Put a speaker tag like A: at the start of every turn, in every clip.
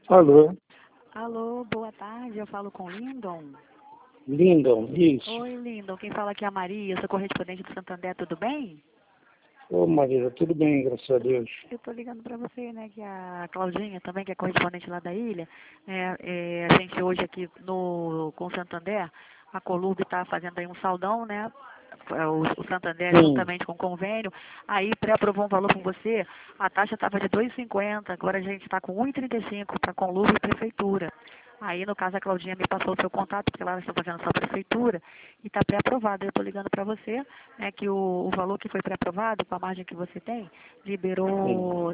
A: Alô,
B: Alô, boa tarde, eu falo com Lindon.
A: Lindon, isso.
B: Oi, Lindon, quem fala aqui é a Maria, eu sou correspondente do Santander, tudo bem?
A: Ô Maria, tudo bem, graças a Deus.
B: Eu tô ligando para você, né, que a Claudinha também, que é correspondente lá da ilha, a gente hoje aqui com o Santander, a Colube está fazendo aí um saldão, né, o Santander
A: Sim,
B: juntamente com o convênio, aí pré-aprovou um valor com você, a taxa estava de 2,50, agora a gente está com 1,35 para Colube e Prefeitura. Aí, no caso, a Claudinha me passou o seu contato, porque lá elas estão fazendo a sua prefeitura, e está pré-aprovado. Eu estou ligando para você, né, que o valor que foi pré-aprovado, com a margem que você tem,
A: sim,
B: liberou R$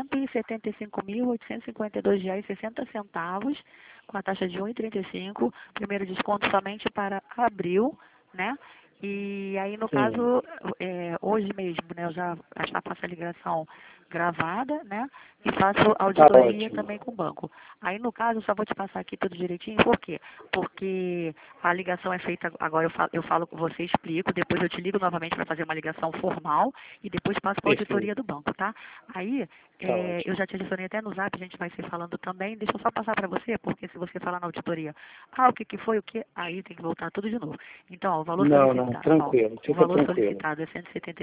B: 175.852,60, com a taxa de 1,35, primeiro desconto somente para abril, né? E aí, no
A: sim.
B: caso, hoje mesmo, né, eu já faço a ligação gravada, né, e faço
A: Tá
B: auditoria
A: ótimo.
B: também com o banco. Aí, no caso, eu só vou te passar aqui tudo direitinho, por quê? Porque a ligação é feita, agora eu falo com você, explico, depois eu te ligo novamente para fazer uma ligação formal e depois passo para a
A: Perfeito,
B: auditoria do banco, tá? Aí,
A: tá
B: eu
A: ótimo.
B: já te adicionei até no Zap, a gente vai se falando também, deixa eu só passar para você, porque se você falar na auditoria, o que foi, o que, aí tem que voltar tudo de novo. Então, ó, o valor
A: Não, não,
B: solicitado, ó,
A: tranquilo,
B: o
A: fica
B: valor
A: tranquilo.
B: solicitado é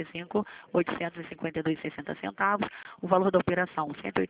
B: 175.852,60, o valor da operação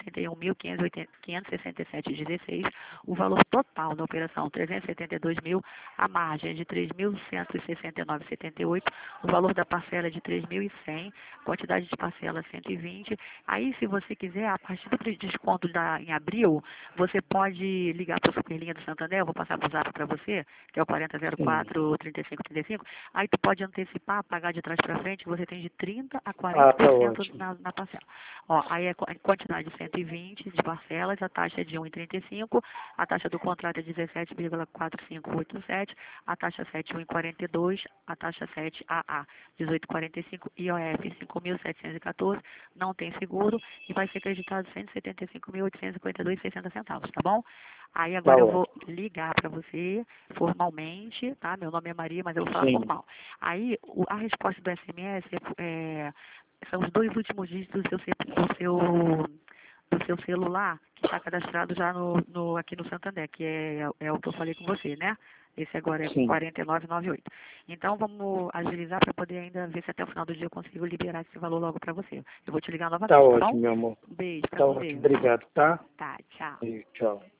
B: 181.567,16, o valor total da operação 372.000, a margem é de 3.169,78, o valor da parcela é de 3.100, quantidade de parcela 120. Aí, se você quiser, a partir do desconto em abril, você pode ligar para a Superlinha do Santander, eu vou passar o zap para você, que é o
A: Sim.
B: 4004-3535. Aí tu pode antecipar, pagar de trás para frente, você tem de 30% a
A: Ah, tá
B: 40%
A: ótimo.
B: na parcela. Ó, aí é quantidade de 120 de parcelas, a taxa é de 1,35, a taxa do contrato é 17,4587, a taxa 7,142, a taxa 7 AA 18,45, IOF 5.714, não tem seguro e vai ser acreditado 175.852,60 centavos, tá bom? Aí
A: Tá
B: agora eu vou
A: ótimo.
B: ligar para você formalmente, tá? Meu nome é Maria, mas eu vou falar
A: Sim.
B: formal. Aí a resposta do SMS são os dois últimos dígitos do seu celular, que está cadastrado já aqui no Santander, que é o que eu falei com você, né? Esse agora é
A: Sim.
B: 4998. Então, vamos agilizar para poder ainda ver se até o final do dia eu consigo liberar esse valor logo para você. Eu vou te ligar
A: Tá
B: novamente, tá bom?
A: ótimo, meu amor.
B: Um beijo, fica
A: Tá
B: com
A: ótimo.
B: Deus.
A: Obrigado, tá?
B: Tá, tchau.
A: E tchau.